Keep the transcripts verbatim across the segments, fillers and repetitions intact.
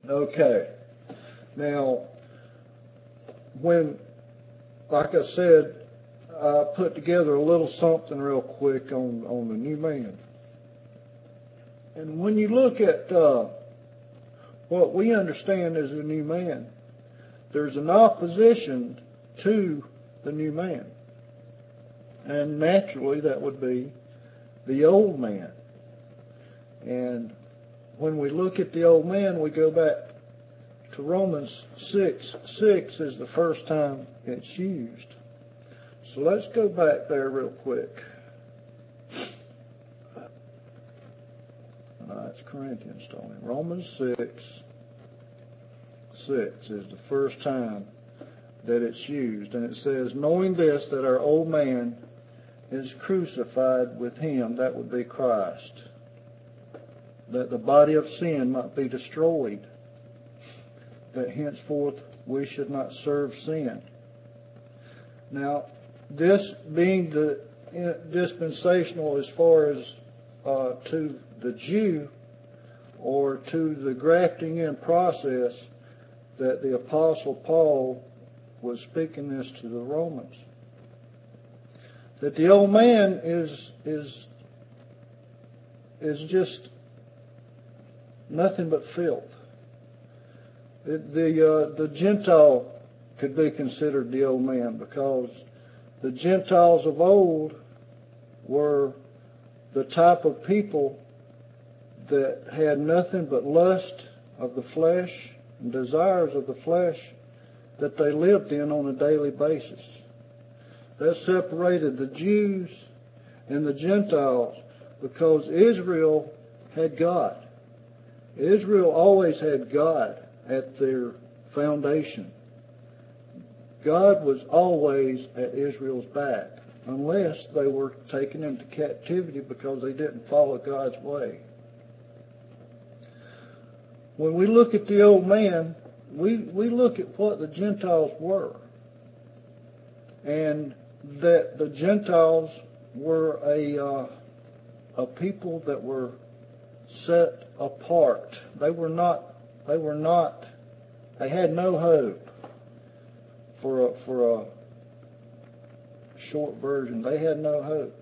Okay. Now, when, like I said, I put together a little something real quick on, on the new man. And when you look at uh, what we understand as a new man, there's an opposition to the new man. And naturally, that would be the old man. And when we look at the old man, we go back to Romans six. six is the first time it's used. So let's go back there real quick. No, it's Corinthians, Tony. Romans six. six is the first time that it's used. And it says, knowing this, that our old man is crucified with him, that would be Christ, that the body of sin might be destroyed, that henceforth we should not serve sin. Now, this being the dispensational as far as uh, to the Jew, or to the grafting in process, that the Apostle Paul was speaking this to the Romans. That the old man is is is just nothing but filth. It, the uh, the Gentile could be considered the old man, because the Gentiles of old were the type of people that had nothing but lust of the flesh and desires of the flesh that they lived in on a daily basis. That separated the Jews and the Gentiles, because Israel had God. Israel always had God at their foundation. God was always at Israel's back, unless they were taken into captivity because they didn't follow God's way. When we look at the old man, we, we look at what the Gentiles were. And that the Gentiles were a, uh, a people that were set apart. They were not, they were not, they had no hope. For a, for a short version, they had no hope.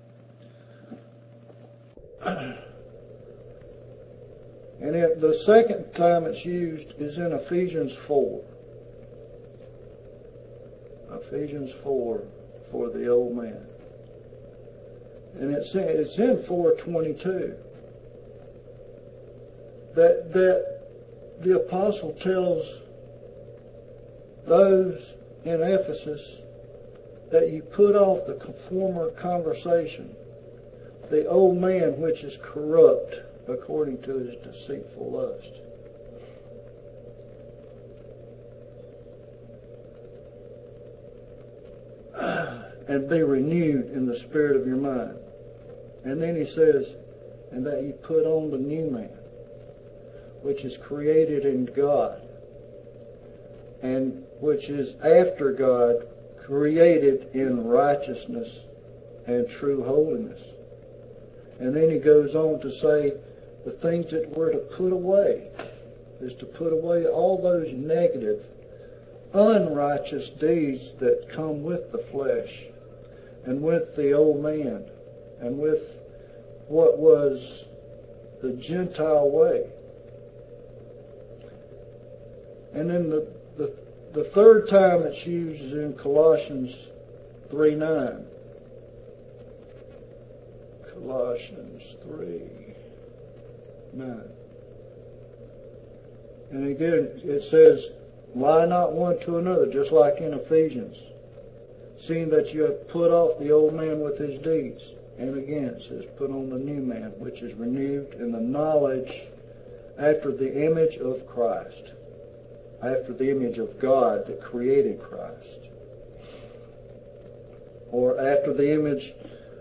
And it, the second time it's used is in Ephesians four. Ephesians four for the old man. And it's in, it's in four twenty-two. That, that the apostle tells those in Ephesus that you put off the former conversation, the old man which is corrupt according to his deceitful lust. And be renewed in the spirit of your mind. And then he says, and that you put on the new man, which is created in God, and which is after God, created in righteousness and true holiness. And then he goes on to say, the things that we're to put away is to put away all those negative, unrighteous deeds that come with the flesh and with the old man and with what was the Gentile way. And then the, the, the third time it's used is in Colossians three nine. Colossians three nine. And again, it says, lie not one to another, just like in Ephesians, seeing that you have put off the old man with his deeds. And again, it says, put on the new man, which is renewed in the knowledge after the image of Christ, after the image of God that created Christ, or after the image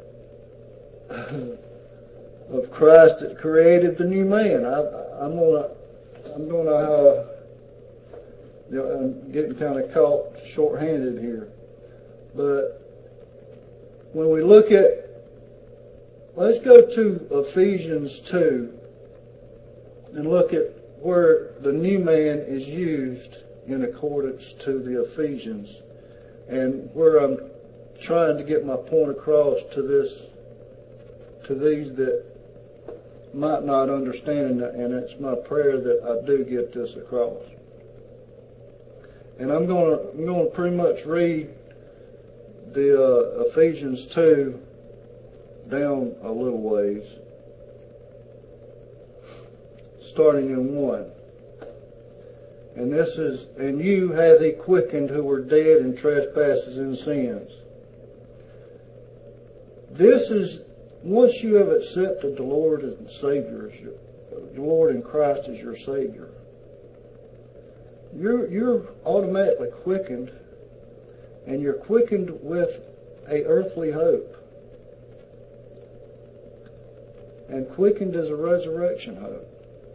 of Christ that created the new man. I, I'm gonna, I'm gonna, uh, you know, I'm getting kind of caught short-handed here, but when we look at, let's go to Ephesians two and look at where the new man is used in accordance to the Ephesians, and where I'm trying to get my point across to this, to these that might not understand, and it's my prayer that I do get this across. And I'm going to I'm going to pretty much read the uh, Ephesians two down a little ways, starting in one. And this is, and you hath he quickened who were dead in trespasses and sins. This is, once you have accepted the Lord as the Savior, as your, the Lord in Christ as your Savior, you're, you're automatically quickened, and you're quickened with a earthly hope. And quickened is a resurrection hope.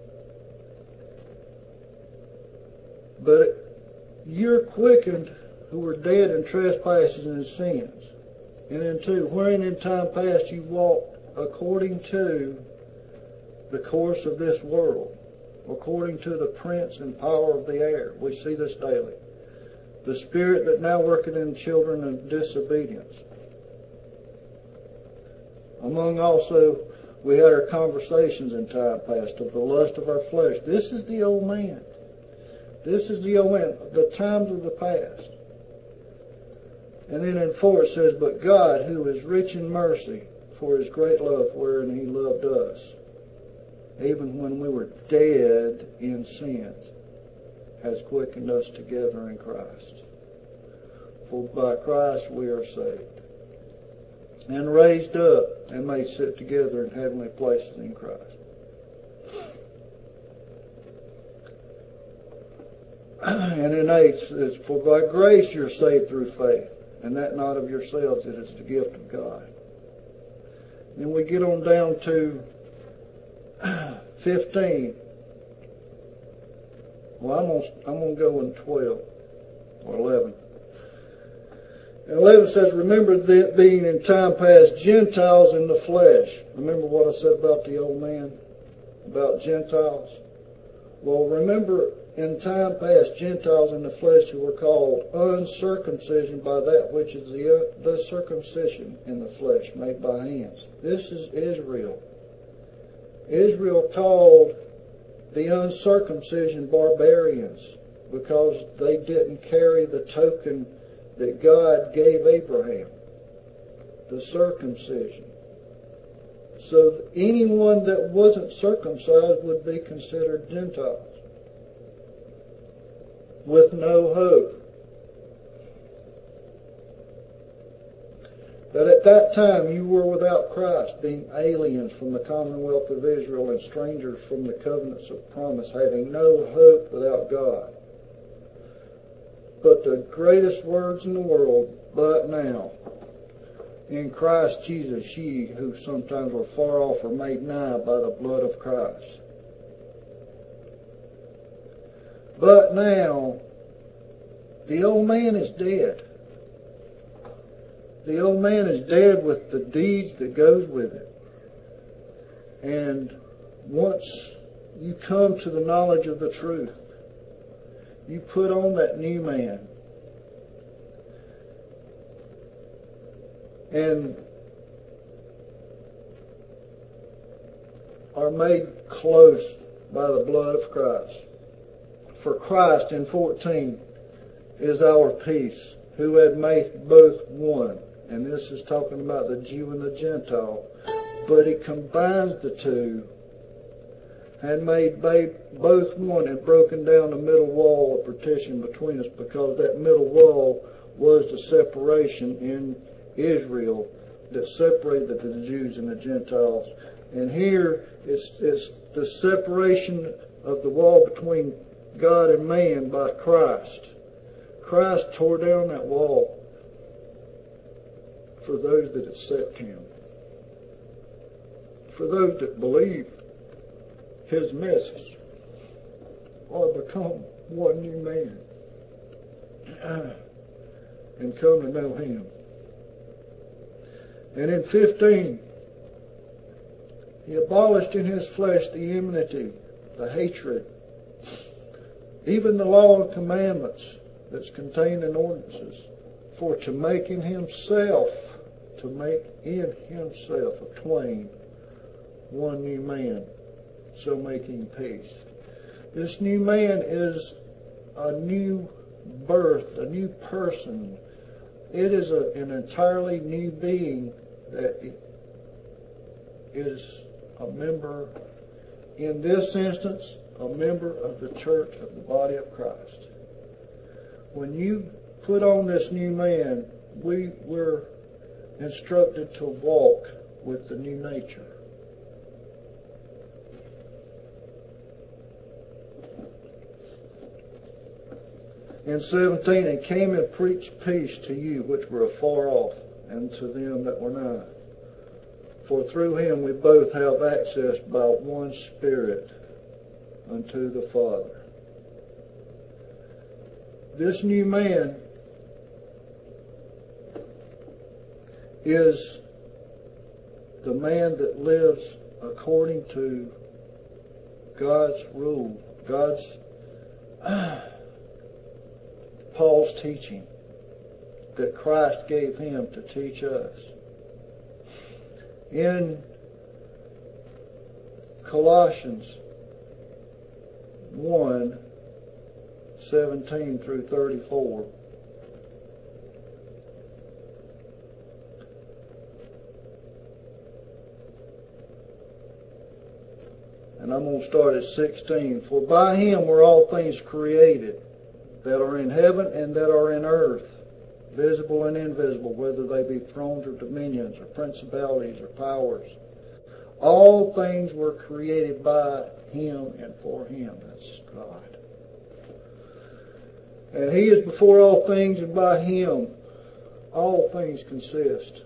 But you're quickened who were dead in trespasses and sins. And then two, wherein in time past you walked according to the course of this world, according to the prince and power of the air. We see this daily. The spirit that now worketh in children of disobedience. Among also, we had our conversations in time past of the lust of our flesh. This is the old man. This is the old man, the times of the past. And then in four it says, but God, who is rich in mercy, for his great love wherein he loved us, even when we were dead in sins, has quickened us together in Christ. For by Christ we are saved, and raised up, and made sit together in heavenly places in Christ. And in eight it says, for by grace you're saved through faith, and that not of yourselves, it is the gift of God. Then we get on down to fifteen. Well, I'm going I'm going to go in twelve or eleven. And eleven says, remember that being in time past Gentiles in the flesh. Remember what I said about the old man, about Gentiles? Well, remember in time past Gentiles in the flesh who were called uncircumcision by that which is the, the circumcision in the flesh made by hands. This is Israel. Israel called the uncircumcision barbarians because they didn't carry the token that God gave Abraham, the circumcision. So anyone that wasn't circumcised would be considered Gentiles with no hope. That at that time you were without Christ, being aliens from the commonwealth of Israel and strangers from the covenants of promise, having no hope without God. But the greatest words in the world, but now, in Christ Jesus, ye who sometimes were far off are made nigh by the blood of Christ. But now, the old man is dead. The old man is dead with the deeds that goes with it. And once you come to the knowledge of the truth, you put on that new man. And are made close by the blood of Christ. For Christ, in fourteen, is our peace, who had made both one. And this is talking about the Jew and the Gentile. But he combines the two, and made both one, and broken down the middle wall of partition between us, because that middle wall was the separation in Israel that separated the Jews and the Gentiles. And here it's, it's the separation of the wall between God and man by Christ. Christ tore down that wall for those that accept Him, for those that believe His message or become one new man and come to know Him. And in fifteen, He abolished in His flesh the enmity, the hatred, even the law and commandments that's contained in ordinances, for to make in himself, to make in himself of twain one new man, so making peace. This new man is a new birth, a new person. It is a, an entirely new being that is a member, in this instance, a member of the church of the body of Christ. When you put on this new man, we were instructed to walk with the new nature. In seventeen, and came and preached peace to you which were afar off, and to them that were nigh. For through him we both have access by one Spirit unto the Father. This new man is the man that lives according to God's rule, God's uh, Paul's teaching that Christ gave him to teach us. In Colossians one, seventeen through thirty-four, and I'm going to start at sixteen. For by him were all things created, that are in heaven and that are in earth, visible and invisible, whether they be thrones or dominions or principalities or powers. All things were created by him and for him. That's God. And he is before all things, and by him all things consist.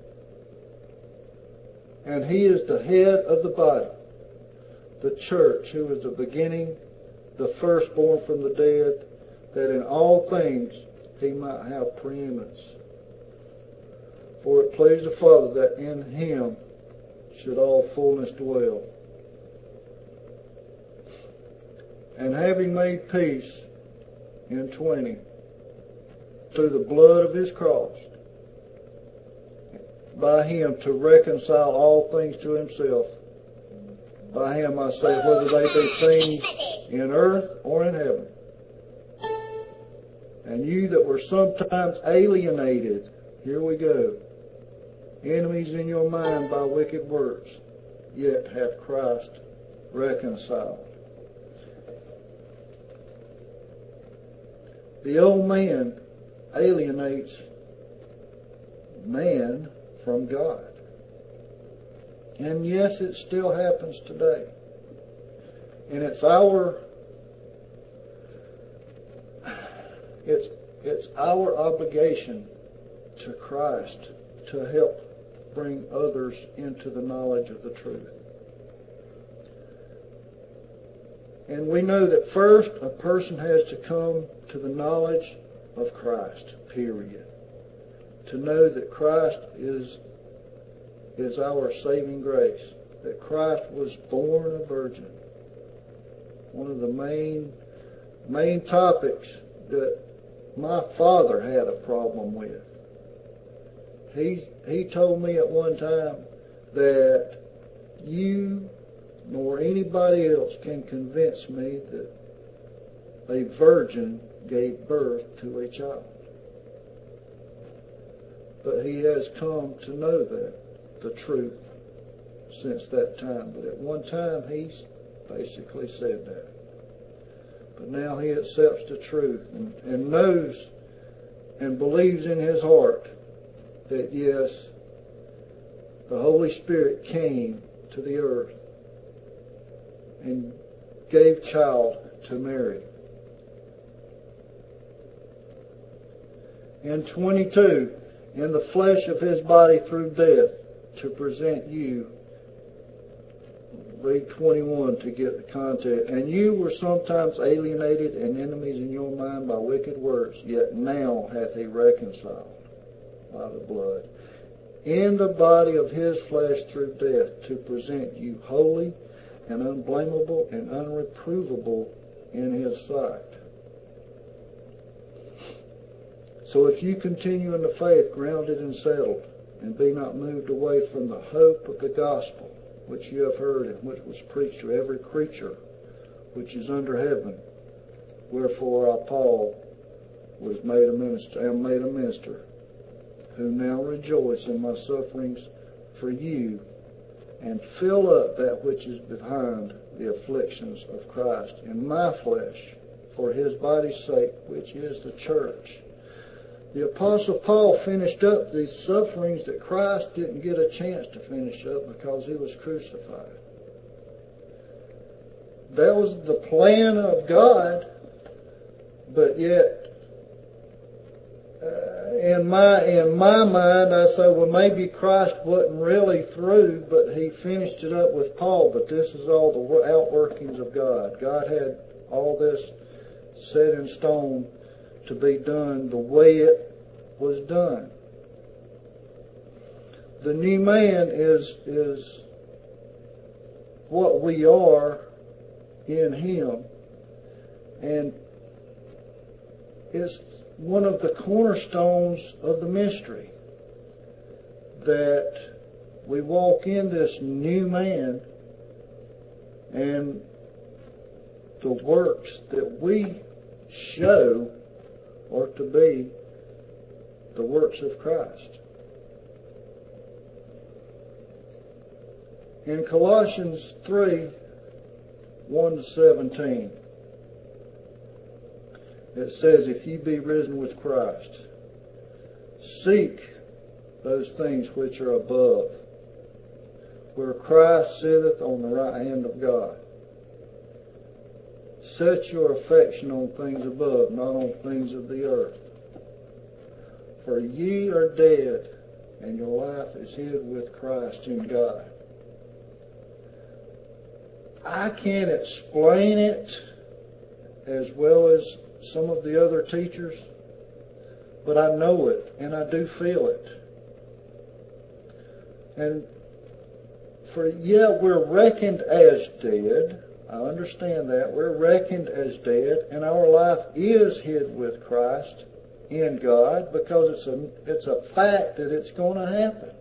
And he is the head of the body, the church, who is the beginning, the firstborn from the dead, that in all things he might have preeminence. For it pleased the Father that in him should all fullness dwell. And having made peace in twenty, through the blood of his cross, by him to reconcile all things to himself. By him I say, whether they be things in earth or in heaven. And you that were sometimes alienated, here we go, enemies in your mind by wicked works, yet hath Christ reconciled. The old man alienates man from God. And yes, it still happens today. And it's our It's, it's our obligation to Christ to help bring others into the knowledge of the truth. And we know that first a person has to come to the knowledge of Christ, period. To know that Christ is, is our saving grace. That Christ was born a virgin. One of the main, main topics that my father had a problem with. He, he told me at one time that you nor anybody else can convince me that a virgin gave birth to a child. But he has come to know that, the truth, since that time. But at one time he basically said that. But now he accepts the truth and, and knows and believes in his heart that yes, the Holy Spirit came to the earth and gave child to Mary. In twenty-two, in the flesh of his body through death, to present you. Read twenty-one to get the context. And you were sometimes alienated and enemies in your mind by wicked works, yet now hath he reconciled by the blood in the body of his flesh through death, to present you holy and unblameable and unreprovable in His sight. So if you continue in the faith, grounded and settled, and be not moved away from the hope of the gospel, which you have heard and which was preached to every creature which is under heaven, wherefore I, Paul, was made a minister, am made a minister, who now rejoice in my sufferings for you, and fill up that which is behind the afflictions of Christ in my flesh, for His body's sake, which is the church. The Apostle Paul finished up these sufferings that Christ didn't get a chance to finish up because He was crucified. That was the plan of God, but yet uh, in my in my mind I say, well, maybe Christ wasn't really through, but He finished it up with Paul. But this is all the outworkings of God. God had all this set in stone to be done the way it was done. The new man is is what we are in Him, and is one of the cornerstones of the mystery, that we walk in this new man, and the works that we show are to be the works of Christ. In Colossians three, one to seventeen, it says, if ye be risen with Christ, seek those things which are above, where Christ sitteth on the right hand of God. Set your affection on things above, not on things of the earth. For ye are dead, and your life is hid with Christ in God. I can't explain it as well as some of the other teachers, but I know it, and I do feel it. And for, yeah, we're reckoned as dead. I understand that. We're reckoned as dead, and our life is hid with Christ in God, because it's a, it's a fact that it's going to happen.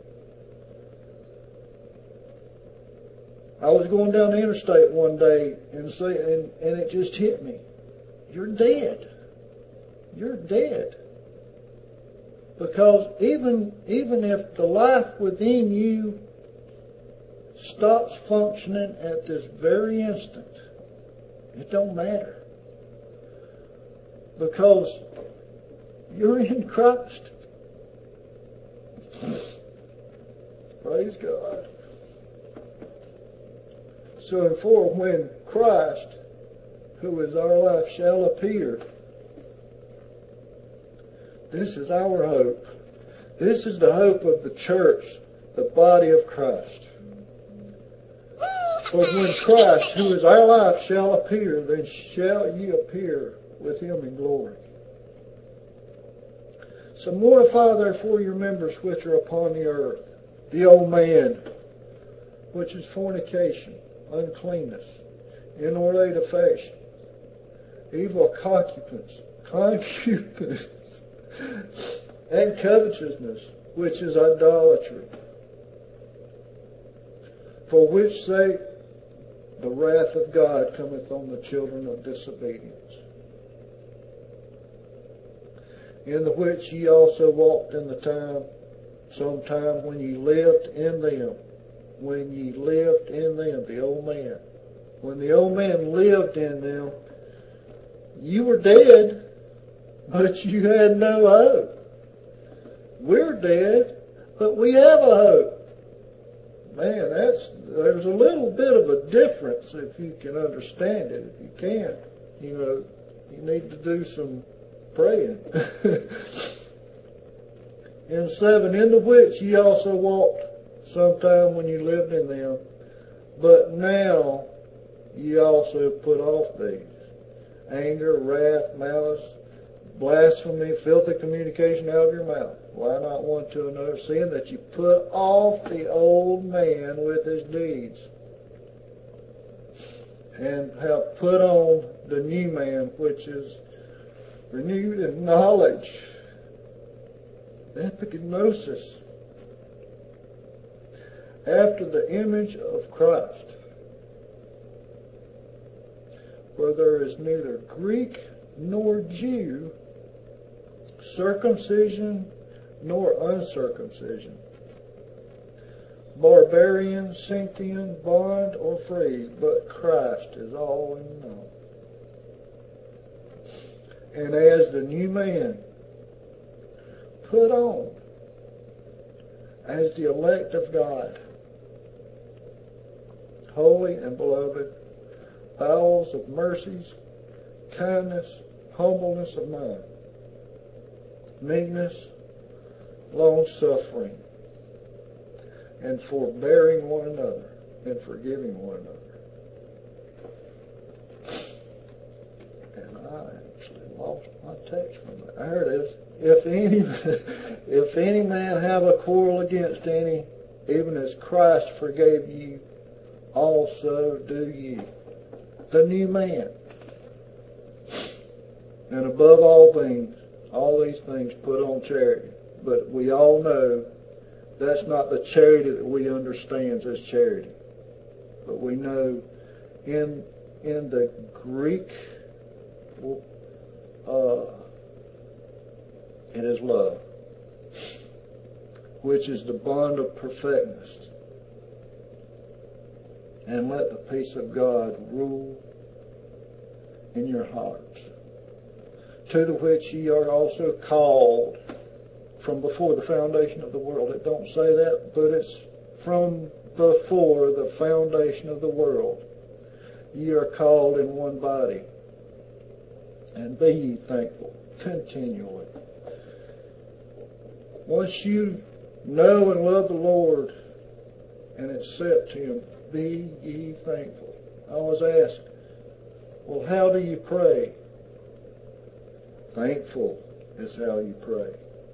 I was going down the interstate one day and say, and, and it just hit me. You're dead. You're dead. Because even even if the life within you stops functioning at this very instant, it don't matter. Because you're in Christ. Praise God. So therefore, when Christ, who is our life, shall appear, this is our hope. This is the hope of the church, the body of Christ. For when Christ, who is our life, shall appear, then shall ye appear with Him in glory. So mortify therefore your members which are upon the earth, the old man, which is fornication, uncleanness, inordinate affection, evil concupiscence, concupiscence, and covetousness, which is idolatry. For which sake the wrath of God cometh on the children of disobedience, in the which ye also walked in the time, sometime when ye lived in them, when ye lived in them, the old man. When the old man lived in them, you were dead, but you had no hope. We're dead, but we have a hope. Man, that's there's a little bit of a difference if you can understand it. If you can't, you know, you need to do some praying. In seven, in the which ye also walked sometime when you lived in them, but now ye also put off these: anger, wrath, malice, blasphemy, filthy communication out of your mouth. Lie not one to another, seeing that you put off the old man with his deeds, and have put on the new man, which is renewed in knowledge, epignosis, after the image of Christ, where there is neither Greek nor Jew, circumcision nor uncircumcision, barbarian, Scythian, bond or free, but Christ is all in all. And as the new man, put on as the elect of God, holy and beloved, bowels of mercies, kindness, humbleness of mind, meekness, long-suffering, and forbearing one another, and forgiving one another. And I actually lost my text from it. There it is. If any, if any man have a quarrel against any, even as Christ forgave you, also do ye. The new man. And above all things, all these things put on charity. But we all know that's not the charity that we understand as charity. But we know in in the Greek, uh, it is love, which is the bond of perfectness. And let the peace of God rule in your hearts, to the which ye are also called from before the foundation of the world. It don't say that, but it's from before the foundation of the world. Ye are called in one body, and be ye thankful continually. Once you know and love the Lord and accept Him, be ye thankful. I was asked, well, how do you pray? Thankful is how you pray.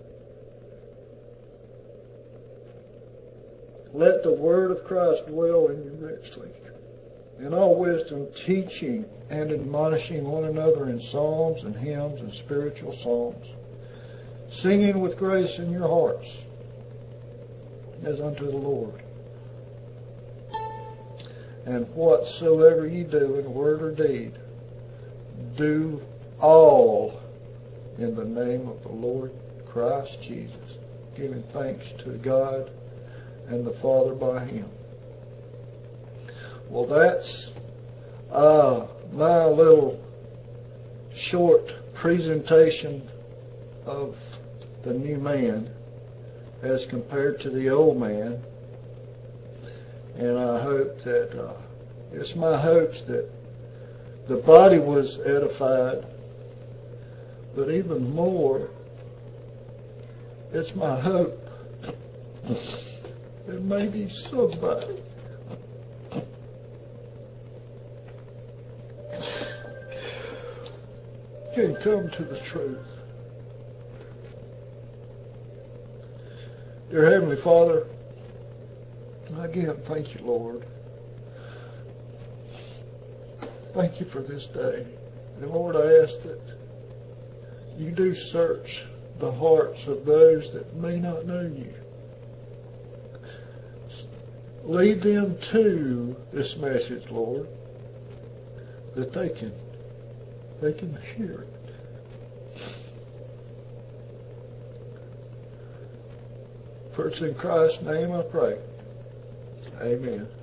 Let the word of Christ dwell in you richly, in all wisdom, teaching and admonishing one another in psalms and hymns and spiritual songs, singing with grace in your hearts as unto the Lord. And whatsoever ye do in word or deed, do all in the name of the Lord Christ Jesus, giving thanks to God and the Father by Him. Well, that's uh, my little short presentation of the new man as compared to the old man. And I hope that, uh, it's my hopes that the body was edified, but even more, it's my hope that maybe somebody can come to the truth. Dear Heavenly Father, again, thank you, Lord. Thank you for this day. And Lord, I ask that you do search the hearts of those that may not know you. Lead them to this message, Lord, that they can they can hear it. For it's in Christ's name I pray. Amen.